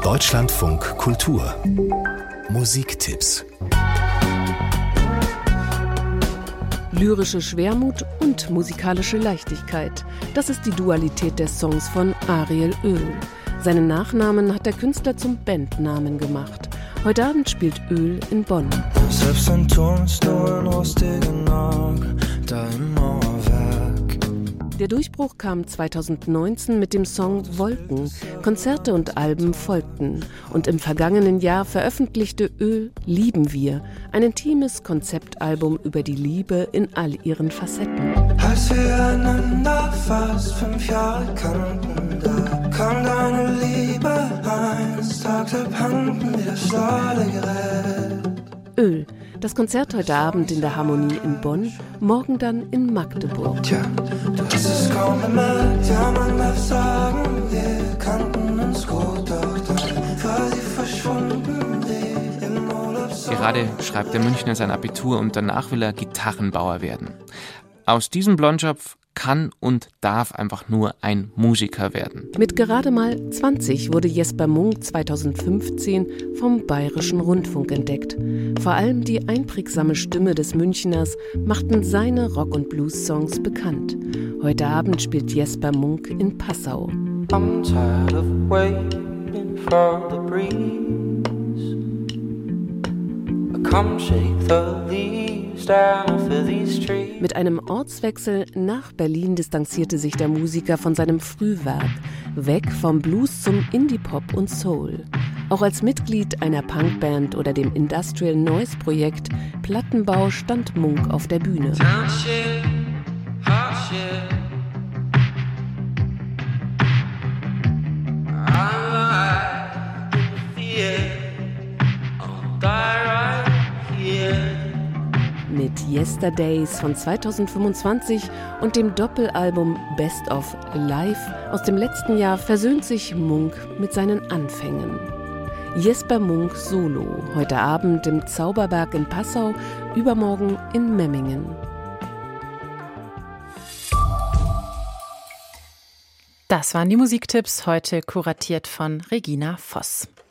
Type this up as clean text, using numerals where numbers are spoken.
Deutschlandfunk Kultur Musiktipps. Lyrische Schwermut und musikalische Leichtigkeit. Das ist die Dualität der Songs von Ariel Öl. Seinen Nachnamen hat der Künstler zum Bandnamen gemacht. Heute Abend spielt Öl in Bonn. Selbst ein Turm ist nur ein rostiger Nagel, da im Mauerwerk. Der Durchbruch kam 2019 mit dem Song Wolken. Konzerte und Alben folgten. Und im vergangenen Jahr veröffentlichte Öl Lieben wir, ein intimes Konzeptalbum über die Liebe in all ihren Facetten. Als wir einander fast 5 Jahre kannten, da kam deine Liebe eines Tages abhanden wie das Ladegerät. Öl. Das Konzert heute Abend in der Harmonie in Bonn, morgen dann in Magdeburg. Tja, du hast es kaum bemerkt, ja man darf sagen, wir kannten uns gut, doch dann war sie verschwunden wie im Urlaubsort. Gerade schreibt der Münchner sein Abitur und danach will er Gitarrenbauer werden. Aus diesem Blondschopf kann und darf einfach nur ein Musiker werden. Mit gerade mal 20 wurde Jesper Munk 2015 vom Bayerischen Rundfunk entdeckt. Vor allem die einprägsame Stimme des Münchners machten seine Rock- und Blues-Songs bekannt. Heute Abend spielt Jesper Munk in Passau. I'm tired of waiting for the breeze. Come shake the leaves down off of these trees. Mit einem Ortswechsel nach Berlin distanzierte sich der Musiker von seinem Frühwerk, weg vom Blues zum Indie-Pop und Soul. Auch als Mitglied einer Punkband oder dem Industrial Noise Projekt Plattenbau stand Munk auf der Bühne. Township, hardship. Mit Yesterdays von 2025 und dem Doppelalbum Best of Live aus dem letzten Jahr versöhnt sich Munk mit seinen Anfängen. Jesper Munk Solo, heute Abend im Zauberberg in Passau, übermorgen in Memmingen. Das waren die Musiktipps, heute kuratiert von Regina Voss.